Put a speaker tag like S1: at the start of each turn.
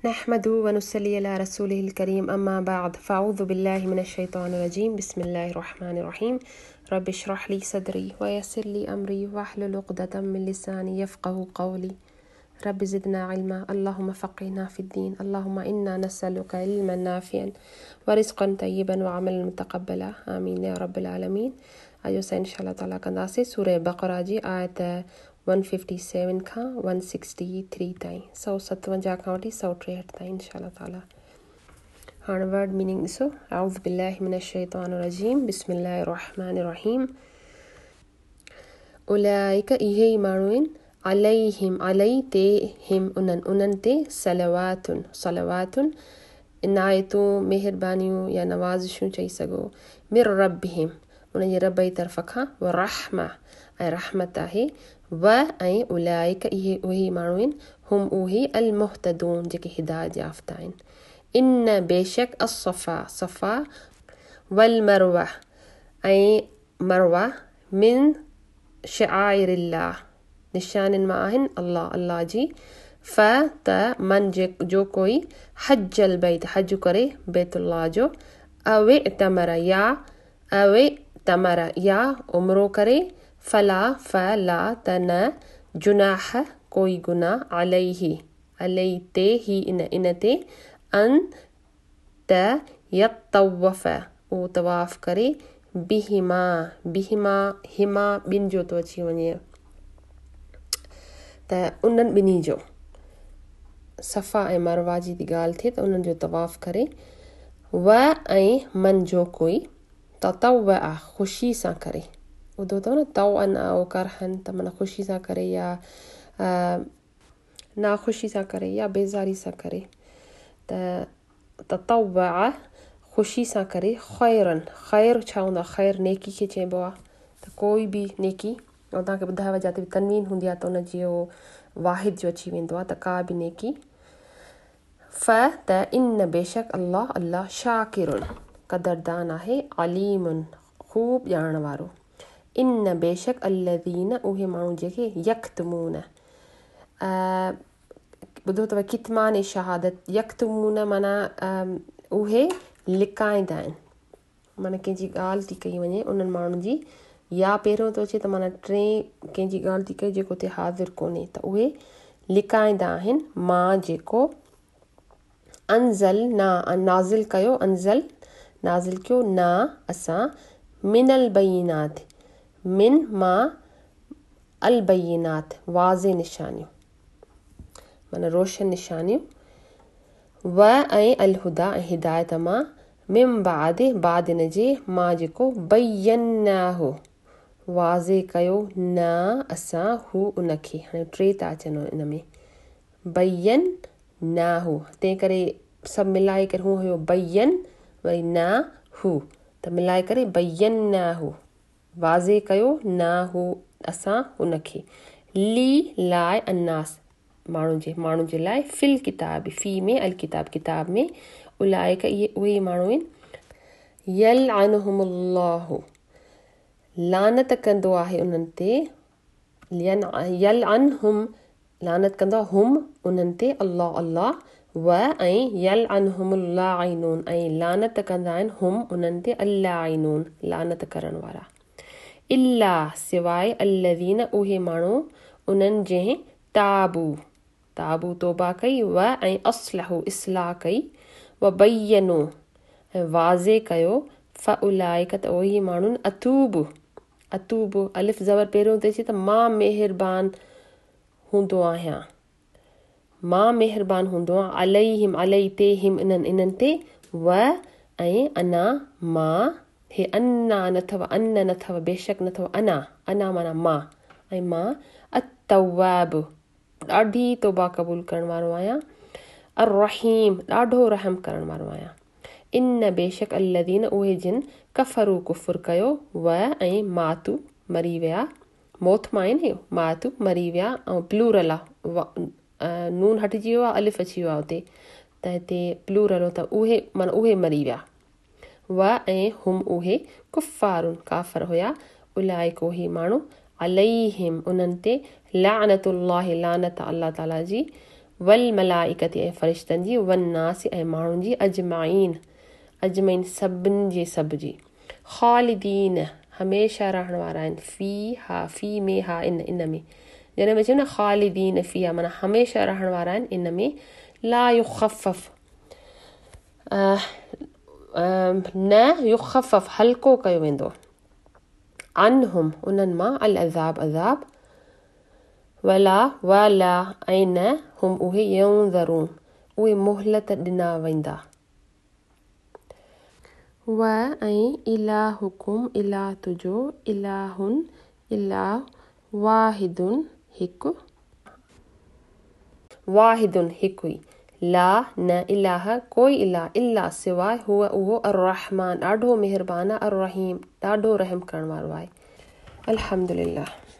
S1: नहमदु व नुसल्ली अला रसूलिहिल करीम अम्मा बाद फ़अऊज़ु बिल्लाहि मिनश शैतानिर रजीम बिस्मिल्लाहिर रहमानिर रहीम रब्बि इश्रह ली सदरी व यस्सिर ली अमरी वहलुल उक़दतम मिन लिसानी यफ़क़हू क़ौली रब्बि ज़िदना इल्मा अल्लाहुम्मा फ़क़्हिना फ़िद्दीन अल्लाहुम्मा इन्ना नस्अलुका इल्मन नाफ़िअन व रिज़्क़न तय्यिबन व अमलन मुतक़ब्बला आमीन या रब्बिल आलमीन। अॼु असां इंशाअल्लाह ताला कंदासीं सूरह बक़रा जी आयत 157 खां 163 ताईं 157 खां वठी 163 ताईं इंशाअल्लाह ताला। हाणे वर्ड मीनिंग ॾिसो। अऊज़ु बिल्लाहि मिनश शैतानिर रजीम बिस्मिल्लाहिर रहमानिर रहीम। उलाइका इहे ई माण्हू आहिनि अलैहिम अलई ते हिम उन्हनि ते सलवातुन इनायतूं मेहरबानियूं या नवाज़िशूं चई सघो मिर रब्बिहिम उनजे रब जी तरफ़ खां व रहमा ऐं रहमत आहे व ऐं उलाइका इहे उहे माण्हू आहिनि हुम उहे अल मुहतदून जेके हिदायत याफ़्ता आहिनि। इन बेशक सफ़ा वल मरवा ऐं मरवा मिन शआइरिल्लाह निशानिन मां आहिनि अल्लाह जी। फ त मन जो कोई हज्जल बैत हज करे बैतुल्लाह जो अवे तमरा या उमरो करे फला त न जुनाह कोई गुनाह अलई ते ही इन ते अन त यतवफ़ ओ तवाफ़ करे बिहिमा हिमा ॿिनि जो तो अची वञे त उन्हनि ॿिन्ही जो सफ़ा ऐं मरवा जी थी ॻाल्हि थिए त उन्हनि जो तवाफ़ करे व ऐं मन जो कोई ततव ख़ुशी सां करे ॿुधो अथव न तव अन ओ करहन त माना ख़ुशी सां करे या नाख़ुशी सां करे या बेज़ारी सां करे त ततव ख़ुशी सां करे ख़ैर छा हूंदो आहे ख़ैर नेकी खे चइबो आहे त कोई बि नेकी ऐं तव्हांखे ॿुधायो जिते बि तनवीन हूंदी आहे त उनजी वाहिद जो अची वेंदो आहे त का बि नेकी फ त इन बेशक अल्लाह शाकिरुन क़दरदान आहे अलीमुन ख़ूब ॼाणण वारो। इन बेशक अल्लज़ीन उहे माण्हू जेके यक्तमून ॿुधो अथव कितमान शहादत यक्तमून माना उहे लिकाईंदा आहिनि माना कंहिंजी ॻाल्हि थी कई वञे उन्हनि माण्हुनि जी या पहिरियों थो अचे त माना टे कंहिंजी ॻाल्हि थी कई जेको हुते हाज़िर कोन्हे त उहे लिकाईंदा आहिनि मां जेको नाज़िल कयो ना असां मिनल बयीनात मिन मां अल बयीनात वाज़े निशानियूं माना रोशन निशानियूं व ऐं अल हुदा ऐं हिदायत मां मिम बाद इन जे मां जेको बय्यनाहु वाज़े कयो न असां हू उनखे हाणे टे था अचनि इन में बय्यन नाहु तंहिं करे सभु मिलाए करे हू हुयो बय्यन वरी न हू त मिलाए करे बय्यनाहु वाज़े कयो न हू असां उनखे ली लाइ अन्नास माण्हू जे लाइ फिल किताब फी में अल किताब में उलाइका इहे उहे माण्हू आहिनि यल अनहुमुल्लाहु लानत कंदो आहे उन्हनि ते यल अनहुम लानत कंदो आहे हुम उन्हनि ते अल्लाह व ऐं यल अनहुमुल लाइनून ऐं लानत कंदा आहिनि हुम उन्हनि ते अल्लाइनून लानत करण वारा इल्ला सिवाय अल्लज़ीन उहे माण्हू उन्हनि जंहिं ताबू तौबा कई व ऐं असलहु इस्लाह कई व बय्यनू ऐं वाज़े कयो फ़उलाइका त उहे माण्हुनि अतूब अलिफ ज़बर पहिरियों थी अचे त मां महिरबान हूंदो आहियां अलैहिम अलई ते हिम इन्हनि ते व ऐं अना मां हे अन्ना नथव बेशक नथव अना माना मां ऐं मां अतवाब ॾाढी तौबा क़बूल करण वारो आहियां अर रहीम ॾाढो रहम करण वारो आहियां। इन बेशक अल्लज़ीन उहे जिन कफ़रू कुफ़ुर कयो व ऐं मातू मरी विया मौत मां आहिनि इहो मातू मरी विया ऐं प्लूरल आहे नून हटिजी वियो आहे अलिफ अची वियो आहे हुते त हिते प्लूरल त उहे मरी विया व ऐं हुम उहे कुफ़ारुन काफ़र हुया उलाइक उहे माण्हू अलैहिम उन्हनि ते लानतुल्लाहि लानत अल्लाह ताला जी वल मलाइकति ऐं फ़रिश्तनि जी, वन नासी ऐं माण्हुनि जी, अजमईन सभिनि जे सभ जी, ख़ालिदीन हमेशह रहण वारा आहिनि, फ़ी में हा इन में, जॾहिं में चयो न ख़ालिदीन फ़ीहा माना हमेशह रहण वारा आहिनि इन में, ला युख़फ़फ़ न युख़फ़फ़ हल्को कयो वेंदो, अनहुम उन्हनि मां अल अज़ाब वला ऐं न हुम उहे यंज़रून उहे मोहलत ॾिना वेंदा। व ऐं इलाहुकुम इलाह तुंहिंजो, इलाहुन इलाह वाहिदुन हिकु ई, ला न इलाह कोई इलाह इल्ला सिवाय हुआ उहो अर्रहमान ॾाढो मेहरबान आहे, अर्रहीम ॾाढो रहम करण वारो आहे। अल्हम्दुलिल्लाह।